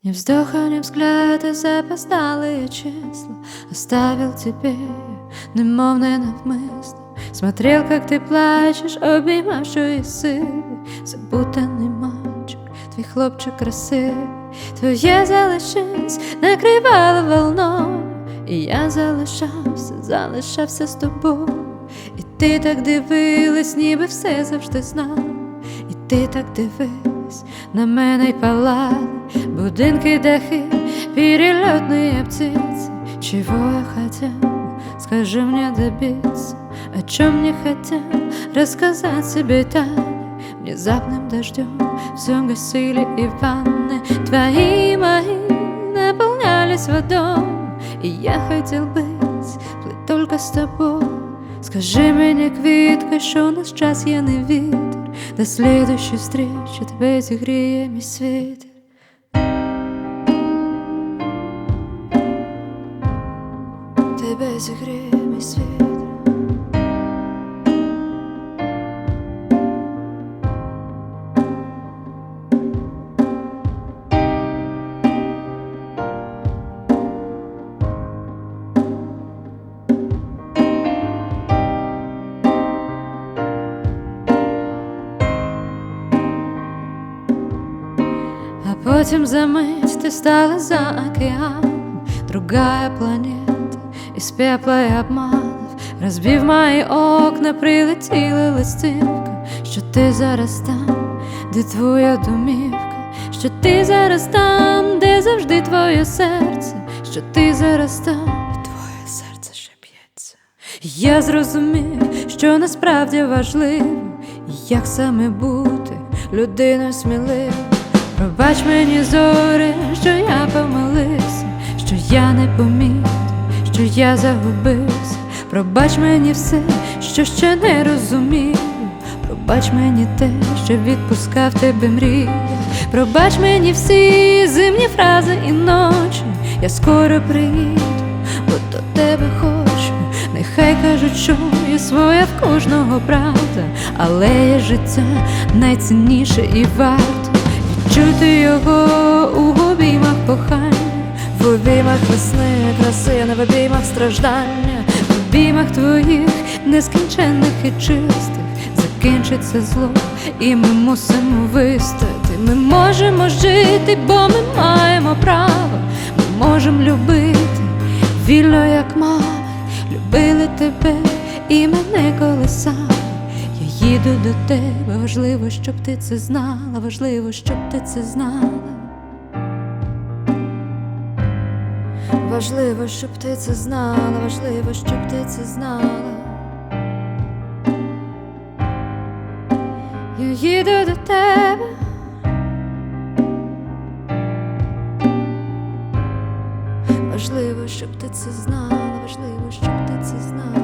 Ни вздоха, ни взгляда, запоздалые числа оставил тебе, немов ненавмисно. Смотрел, как ты плачешь, обіймав, що і сили. Забутаний мальчик, твій хлопчик красивий. Твоє залишись накривало волною, і я залишався з тобою. І ти так дивилась, ніби все завжди знала. І ти так дивилась на мене й палали будинки, дахи, перелетные птицы. Чего я хотел, скажи мне добиться, о чем не хотел рассказать себе тайны. Внезапным дождем все гасили и ванны твои мои наполнялись водой. И я хотел плыть только с тобой. Скажи мені, квітка, що наш час є не вітер. До слідущої встречі тебе зігріє мій світер. Тебе зігріє мій світер. Потім за мить ты стала за океаном, другая планета, из пепла и обманов. Розбив мої окна, прилетіла листівка, що ти зараз там, де твоя домівка, що ти зараз там, де завжди твоє серце, що ти зараз там, де твоє серце ще б'ється. Я зрозумів, що насправді важливо, як саме бути людиною сміливою. Пробач мені, зоре, що я помилився, що я не помітив, що я загубився. Пробач мені все, що ще не розумію. Пробач мені те, що відпускав тебе мрії. Пробач мені всі зимні фрази і ночі. Я скоро приїду, бо до тебе хочу. Нехай кажуть, що є своя в кожного правда, але є життя найцінніше і варто чути його у обіймах кохання, в обіймах весни, краси, не в обіймах страждання, в обіймах твоїх нескінченних і чистих. Закінчиться зло, і ми мусимо вистояти. Ми можемо жити, бо ми маємо право. Ми можемо любити вільно, як мами. Любили тебе і мене колесали. Я їду до тебе, важливо, щоб ти це знала, важливо, щоб ти це знала. Важливо, щоб ти це знала, важливо, щоб ти це знала. Я їду до тебе. Важливо, щоб ти це знала, важливо, щоб ти це знала.